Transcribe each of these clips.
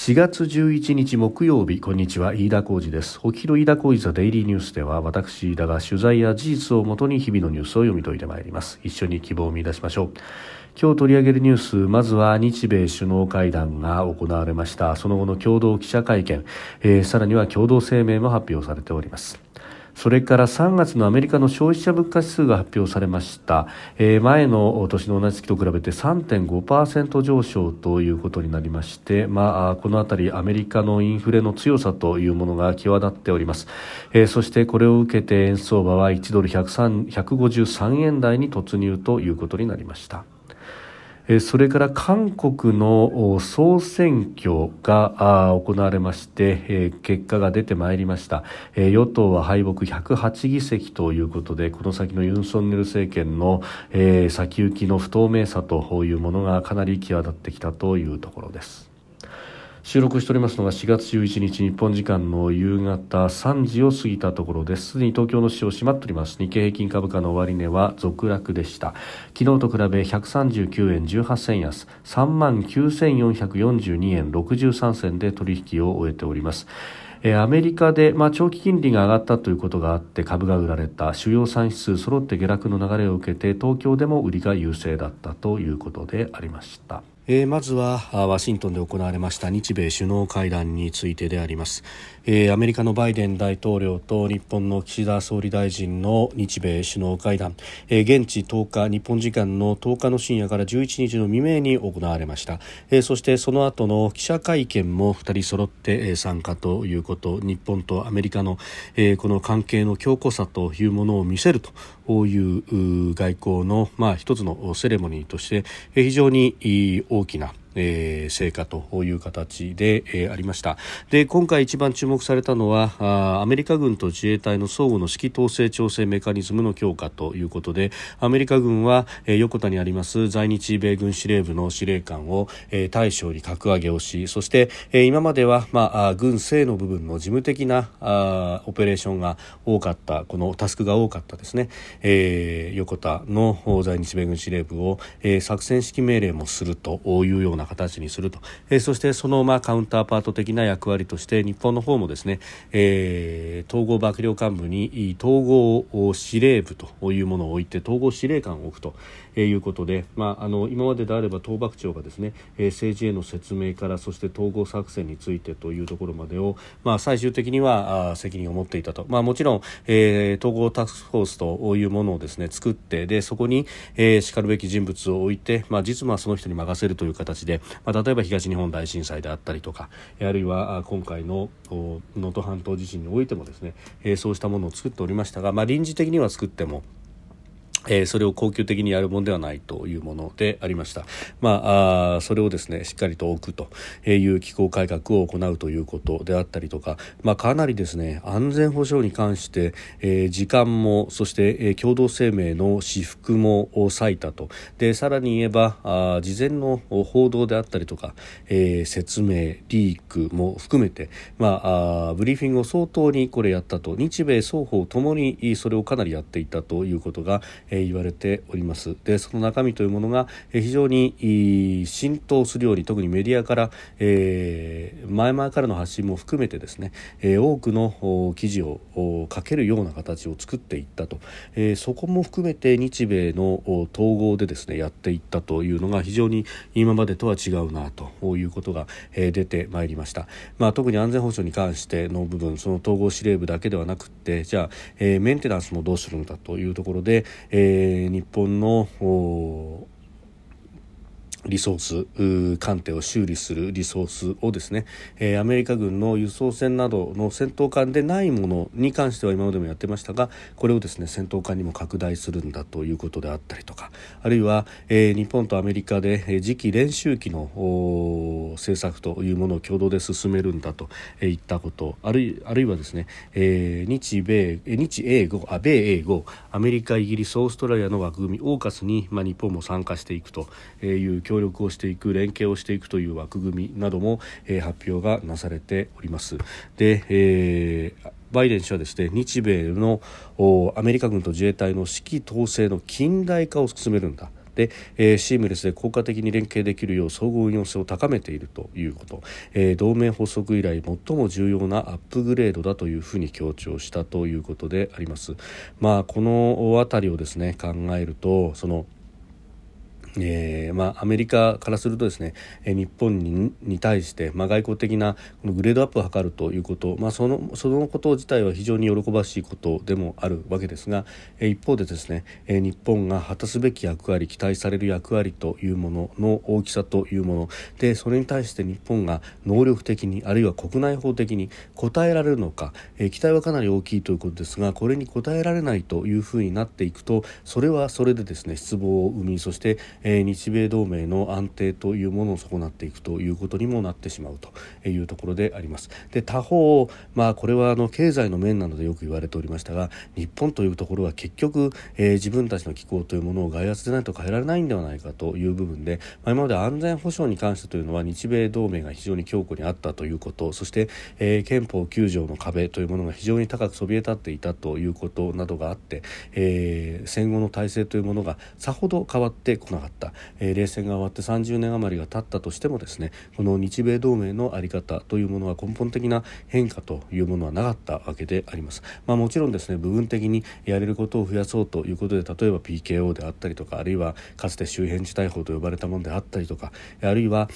4月11日木曜日、こんにちは、飯田浩司です。お昼飯田浩司ザデイリーニュースでは、私飯田が取材や事実をもとに日々のニュースを読み解いてまいります。一緒に希望を見出しましょう。今日取り上げるニュース、まずは日米首脳会談が行われました。その後の共同記者会見、さらには共同声明も発表されております。それから3月のアメリカの消費者物価指数が発表されました。前の年の同じ月と比べて 3.5% 上昇ということになりまして、このあたりアメリカのインフレの強さというものが際立っております。そしてこれを受けて円相場は1ドル153円台に突入ということになりました。それから韓国の総選挙が行われまして、結果が出てまいりました。与党は敗北108議席ということで、この先のユン・ソンニョル政権の先行きの不透明さというものがかなり際立ってきたというところです。収録しておりますのが4月11日日本時間の夕方3時を過ぎたところです。すでに東京の市場閉まっております。日経平均株価の終値は続落でした。昨日と比べ139円18銭安、39,442円63銭で取引を終えております。アメリカで、長期金利が上がったということがあって株が売られた。主要産指数揃って下落の流れを受けて東京でも売りが優勢だったということでありました。まずはワシントンで行われました日米首脳会談についてであります。アメリカのバイデン大統領と日本の岸田総理大臣の日米首脳会談、現地10日日本時間の10日の深夜から11日の未明に行われました。そしてその後の記者会見も2人揃って参加ということ、日本とアメリカのこの関係の強固さというものを見せるという外交の一つのセレモニーとして非常に大きな成果という形で、ありました。で、今回一番注目されたのはアメリカ軍と自衛隊の相互の指揮統制調整メカニズムの強化ということで、アメリカ軍は、横田にあります在日米軍司令部の司令官を、大将に格上げをし、そして、今までは、軍政の部分の事務的なオペレーションが多かった、このタスクが多かったですね、横田の在日米軍司令部を、作戦指揮命令もするというような形にすると、そしてそのカウンターパート的な役割として日本の方もですね、統合幕僚監部に統合司令部というものを置いて統合司令官を置くということで、今までであれば統幕長がですね、政治への説明からそして統合作戦についてというところまでを、最終的には責任を持っていたと。もちろん、統合タスクフォースというものをですね作って、でそこに、しかるべき人物を置いて、実務はその人に任せるという形で、例えば東日本大震災であったりとか、あるいは今回の能登半島地震においてもですね、そうしたものを作っておりましたが、臨時的には作ってもそれを恒久的にやるものではないというものでありました。それをですねしっかりと置くという機構改革を行うということであったりとか、かなりですね安全保障に関して、時間もそして、共同声明の私服も割いたと。でさらに言えば事前の報道であったりとか、説明リークも含めて、ブリーフィングを相当にこれやったと。日米双方ともにそれをかなりやっていたということが言われております。でその中身というものが非常に浸透するように、特にメディアから、前々からの発信も含めてですね、多くの記事を書けるような形を作っていったと、そこも含めて日米の統合でですねやっていったというのが非常に今までとは違うなということが出てまいりました。特に安全保障に関しての部分、その統合司令部だけではなくって、じゃあ、メンテナンスもどうするのだというところで、日本のリソース艦艇を修理するリソースをですね、アメリカ軍の輸送船などの戦闘艦でないものに関しては今までもやってましたが、これをですね戦闘艦にも拡大するんだということであったりとか、あるいは、日本とアメリカで次期練習機の政策というものを共同で進めるんだといったこと、あるいはですね、米英豪、アメリカ、イギリス、オーストラリアの枠組みオーカスに、日本も参加していくという協力をしていく、連携をしていくという枠組みなども、発表がなされております。で、バイデン氏はですね、日米のアメリカ軍と自衛隊の指揮統制の近代化を進めるんだで、シームレスで効果的に連携できるよう相互運用性を高めているということ、同盟発足以来最も重要なアップグレードだというふうに強調したということであります。このあたりをですね考えるとアメリカからするとですね、日本に対して、外交的なこのグレードアップを図るということ、そのこと自体は非常に喜ばしいことでもあるわけですが、一方でですね、日本が果たすべき役割、期待される役割というものの大きさというもので、それに対して日本が能力的にあるいは国内法的に応えられるのか、期待はかなり大きいということですが、これに応えられないというふうになっていくと、それはそれでですね失望を生み、そして日米同盟の安定というものを損なっていくということにもなってしまうというところであります。で、他方、これは経済の面などでよく言われておりましたが、日本というところは結局、自分たちの気候というものを外圧でないと変えられないんではないかという部分で、今まで安全保障に関してというのは日米同盟が非常に強固にあったということ、そして、憲法9条の壁というものが非常に高くそびえ立っていたということなどがあって、戦後の体制というものがさほど変わってこなかった。冷戦が終わって30年余りが経ったとしてもですね、この日米同盟の在り方というものは根本的な変化というものはなかったわけであります。もちろんですね、部分的にやれることを増やそうということで、例えば PKO であったりとか、あるいはかつて周辺事態法と呼ばれたものであったりとか、あるいは、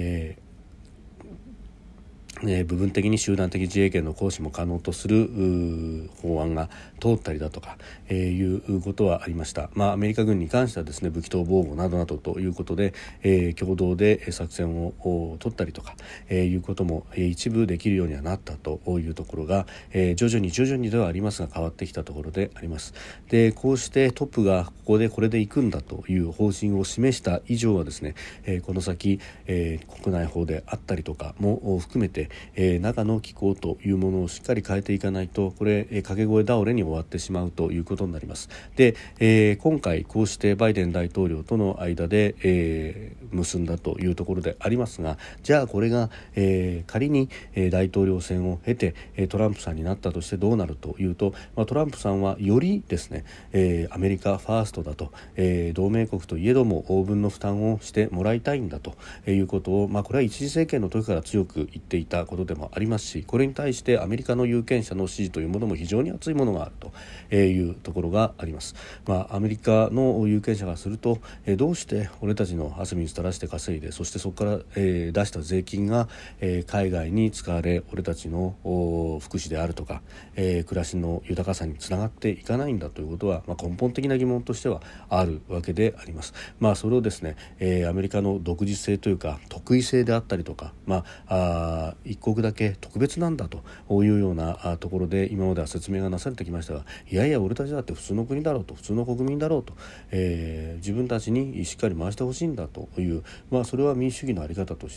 部分的に集団的自衛権の行使も可能とする法案が通ったりだとか、いうことはありました。アメリカ軍に関してはですね、武器等防護などなどということで、共同で作戦を取ったりとか、いうことも一部できるようにはなったというところが、徐々にではありますが変わってきたところであります。で、こうしてトップがこれで行くんだという方針を示した以上はですね、この先、国内法であったりとかも含めて、中の機構というものをしっかり変えていかないと、これ掛け声倒れに終わってしまうということになります。で、今回こうしてバイデン大統領との間で、結んだというところでありますが、じゃあこれが、仮に、大統領選を経てトランプさんになったとしてどうなるというと、トランプさんはよりですね、アメリカファーストだと、同盟国といえども応分の負担をしてもらいたいんだということを、これは一次政権の時から強く言っていたことでもありますし、これに対してアメリカの有権者の支持というものも非常に厚いものがあるというところがあります。アメリカの有権者がすると、どうして俺たちの汗水垂らして稼いで、そしてそこから、出した税金が、海外に使われ、俺たちの福祉であるとか、暮らしの豊かさにつながっていかないんだということは、根本的な疑問としてはあるわけであります。それをですね、アメリカの独自性というか特異性であったりとか、一国だけ特別なんだというようなところで今までは説明がなされてきましたが、いやいや俺たちだって普通の国だろうと、普通の国民だろうと、自分たちにしっかり回してほしいんだという、それは民主主義の在り方として、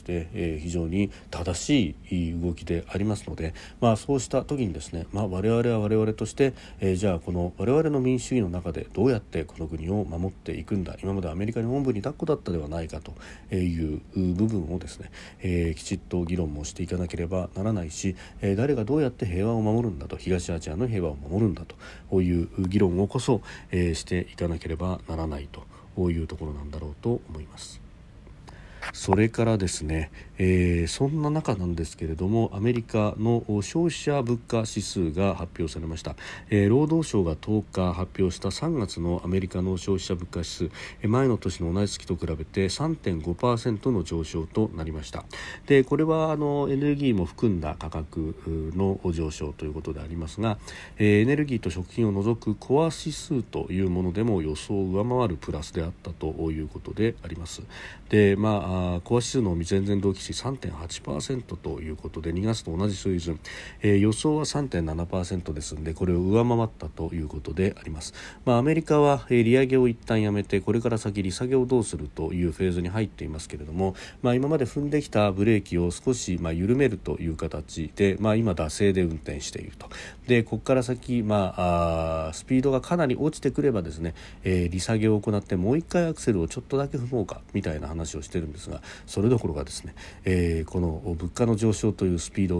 非常に正しい動きでありますので、そうした時にですね、我々は我々として、じゃあこの我々の民主主義の中でどうやってこの国を守っていくんだ、今までアメリカにおんぶに抱っこだったではないかという部分をですね、きちっと議論もしていかなければならないし、誰がどうやって平和を守るんだと、東アジアの平和を守るんだという議論をこそ、していかなければならないというところなんだろうと思います。それからですね、そんな中なんですけれども、アメリカの消費者物価指数が発表されました。労働省が10日発表した3月のアメリカの消費者物価指数、前の年の同じ月と比べて 3.5% の上昇となりました。で、これはエネルギーも含んだ価格の上昇ということでありますが、エネルギーと食品を除くコア指数というものでも予想を上回るプラスであったということであります。で、コア指数のみ前々同期比 3.8% ということで2月と同じ水準、予想は 3.7% ですので、これを上回ったということであります。アメリカは、利上げを一旦やめてこれから先利下げをどうするというフェーズに入っていますけれども、今まで踏んできたブレーキを少し、緩めるという形で、今惰性で運転していると。で、ここから先、スピードがかなり落ちてくればですね、利下げを行ってもう一回アクセルをちょっとだけ踏もうかみたいな話をしてるんですが、それどころがですね、この物価の上昇というスピードが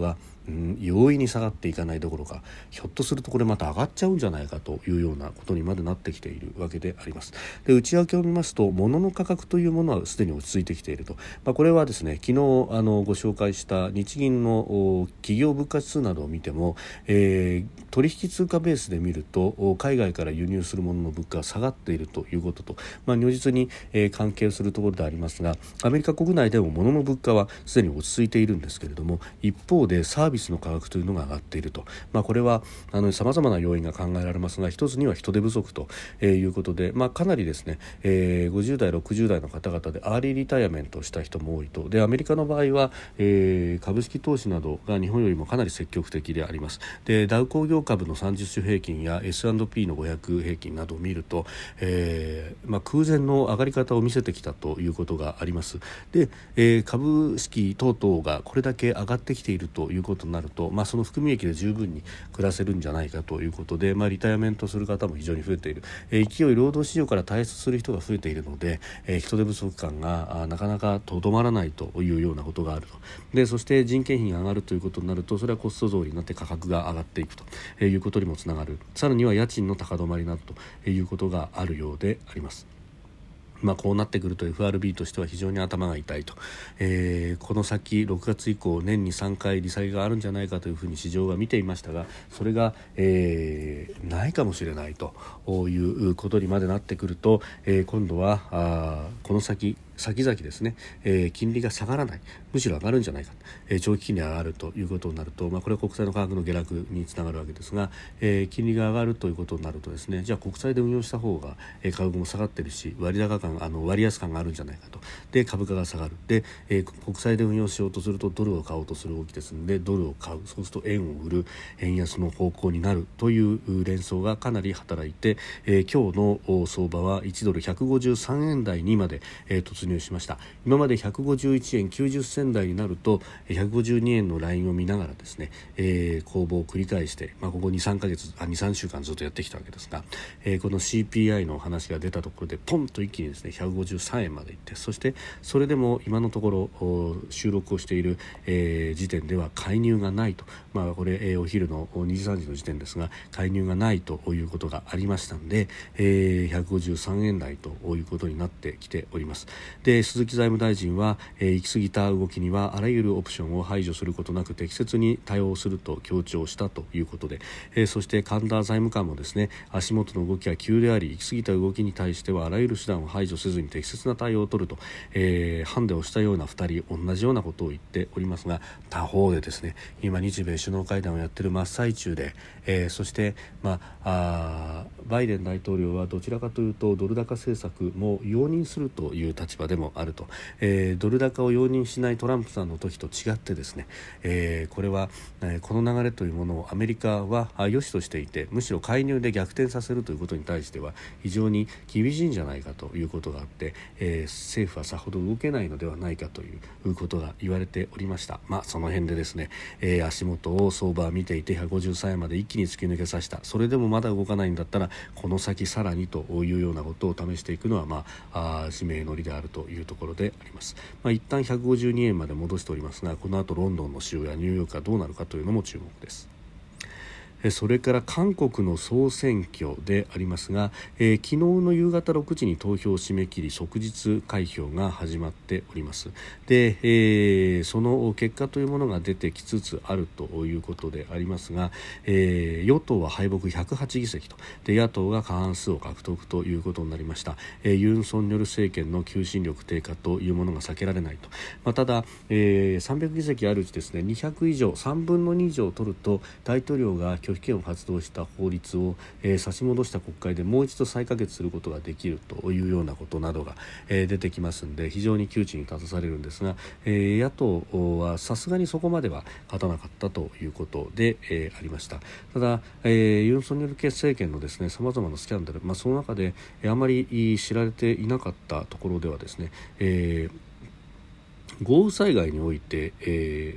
容易に下がっていかないどころか、ひょっとするとこれまた上がっちゃうんじゃないかというようなことにまでなってきているわけであります。で、内訳を見ますと、物の価格というものはすでに落ち着いてきていると、これはですね、昨日ご紹介した日銀の企業物価指数などを見ても、取引通貨ベースで見ると海外から輸入するものの物価が下がっているということと、如実に、関係するところでありますが、アメリカ国内でも物の物価はすでに落ち着いているんですけれども、一方でサービスの価格というのが上がっていると、これは様々な要因が考えられますが、一つには人手不足ということで、かなりですね、50代60代の方々でアーリーリタイアメントをした人も多いと。で、アメリカの場合は、株式投資などが日本よりもかなり積極的であります。で、ダウ工業株の30種平均や S&P の500平均などを見ると、空前の上がり方を見せてきたということがあります。で、株式等々がこれだけ上がってきているということになると、その含み益で十分に暮らせるんじゃないかということで、リタイアメントする方も非常に増えている。勢い労働市場から退出する人が増えているので、人手不足感がなかなかとどまらないというようなことがあると。で、そして人件費が上がるということになると、それはコスト増になって価格が上がっていくということにもつながる。さらには家賃の高止まりなどということがあるようであります。こうなってくると FRB としては非常に頭が痛いと、この先6月以降年に3回利下げがあるんじゃないかというふうに市場は見ていましたが、それが、ないかもしれないということにまでなってくると、今度はこの先々ですね、金利が下がらない、むしろ上がるんじゃないか、長期金利が上がるということになると、これは国債の価格の下落につながるわけですが、金利が上がるということになるとですね、じゃあ国債で運用した方が、価格も下がってるし割安感があるんじゃないかと。で、株価が下がる。で、国債で運用しようとするとドルを買おうとする動きですので、ドルを買う、そうすると円を売る、円安の方向になるという連想がかなり働いて、今日の相場は1ドル153円台にまで、突入しました。今まで151円90銭台になると152円のラインを見ながらですね、攻防を繰り返して、ここ 2,3 週間ずっとやってきたわけですが、この CPI の話が出たところでポンと一気にですね153円までいって、そしてそれでも今のところ収録をしている、時点では介入がないと、これ、お昼の2時3時の時点ですが介入がないということがありましたので、153円台ということになってきております。で、鈴木財務大臣は、行き過ぎた動きにはあらゆるオプションを排除することなく適切に対応すると強調したということで、そして神田財務官もですね、足元の動きは急であり行き過ぎた動きに対してはあらゆる手段を排除せずに適切な対応を取ると、ハンデをしたような2人同じようなことを言っておりますが、他方でですね、今日米首脳会談をやっている真っ最中で、そして、バイデン大統領はどちらかというとドル高政策も容認するという立場でもあると、ドル高を容認しないトランプさんの時と違ってですね、これは、この流れというものをアメリカは良しとしていて、むしろ介入で逆転させるということに対しては非常に厳しいんじゃないかということがあって、政府はさほど動けないのではないかということが言われておりました。その辺でですね、足元を相場を見ていて153円まで一気に突き抜けさせた。それでもまだ動かないんだったらこの先さらにというようなことを試していくのは指名乗りであるというところであります。一旦152円まで戻しておりますが、この後ロンドンの市場やニューヨークがどうなるかというのも注目です。それから韓国の総選挙でありますが、昨日の夕方6時に投票を締め切り即日開票が始まっております。で、その結果というものが出てきつつあるということでありますが、与党は敗北108議席と、で野党が過半数を獲得ということになりました。ユン・ソンニョル政権の求心力低下というものが避けられないと。ただ、300議席あるうちですね、200以上3分の2以上取ると大統領が拒否権を発動した法律を、差し戻した国会でもう一度再可決することができるというようなことなどが、出てきますので非常に窮地に立たされるんですが、野党はさすがにそこまでは勝たなかったということで、ありました。ただ、ユン・ソンニョル政権のですね様々なスキャンダル、その中であまり知られていなかったところではですね、豪雨災害において、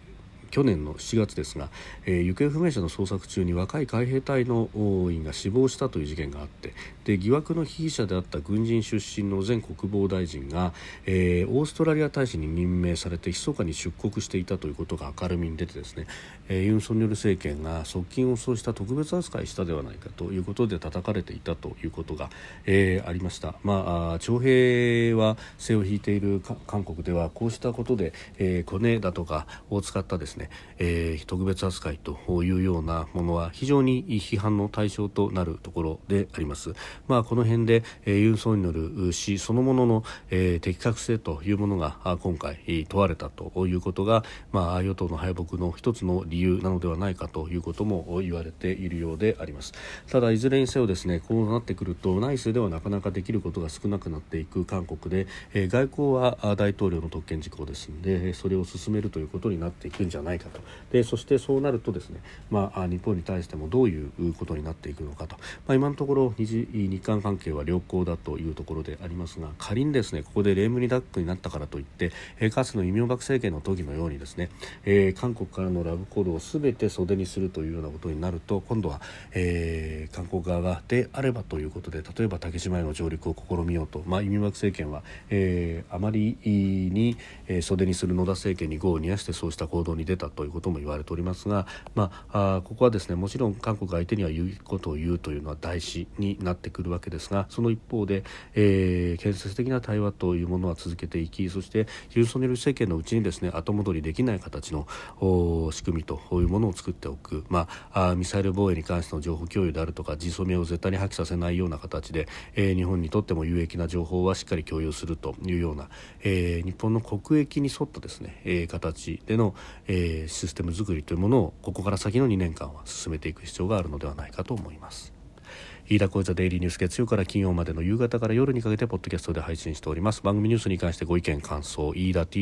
去年の7月ですが、行方不明者の捜索中に若い海兵隊の員が死亡したという事件があって、で疑惑の被疑者であった軍人出身の前国防大臣が、オーストラリア大使に任命されて密かに出国していたということが明るみに出てですね、ユン・ソンニョル政権が側近をそうした特別扱いしたではないかということで叩かれていたということが、ありました。徴兵は背を引いている韓国ではこうしたことで、コネだとかを使ったですね、特別扱いというようなものは非常に批判の対象となるところであります。この辺で、ユン・ソンニョル氏そのものの、適格性というものが今回問われたということが、与党の敗北の一つの理由なのではないかということも言われているようであります。ただいずれにせよですね、こうなってくると内政ではなかなかできることが少なくなっていく韓国で、外交は大統領の特権事項ですので、それを進めるということになっていくんじゃないかと。でそしてそうなるとですね、日本に対してもどういうことになっていくのかと、今のところ日韓関係は良好だというところでありますが、仮にですねここでレームニダックになったからといって、かつてのイ・ミョンバク政権の時のようにですね、韓国からのラブコールを全て袖にするというようなことになると、今度は、韓国側がであればということで、例えば竹島への上陸を試みようと、イ・ミョンバク政権は、あまりに、袖にする野田政権に業を煮やしてそうした行動に出たということも言われておりますが、ここはですねもちろん韓国相手には言うことを言うというのは大事になってくるわけですが、その一方で、建設的な対話というものは続けていき、そしてユン・ソンニョル政権のうちにですね後戻りできない形の仕組みというものを作っておく、ミサイル防衛に関しての情報共有であるとか、自走命を絶対に破棄させないような形で、日本にとっても有益な情報はしっかり共有するというような、日本の国益に沿ったですね、形での、システム作りというものをここから先の2年間は進めていく必要があるのではないかと思います。飯田浩司ザデイリーニュース、月曜から金曜までの夕方から夜にかけてポッドキャストで配信しております。番組ニュースに関してご意見感想、飯田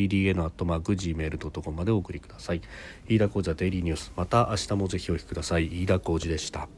TDN@gmail.com までお送りください。飯田浩司ザデイリーニュース、また明日もぜひお聞きください。飯田浩司でした。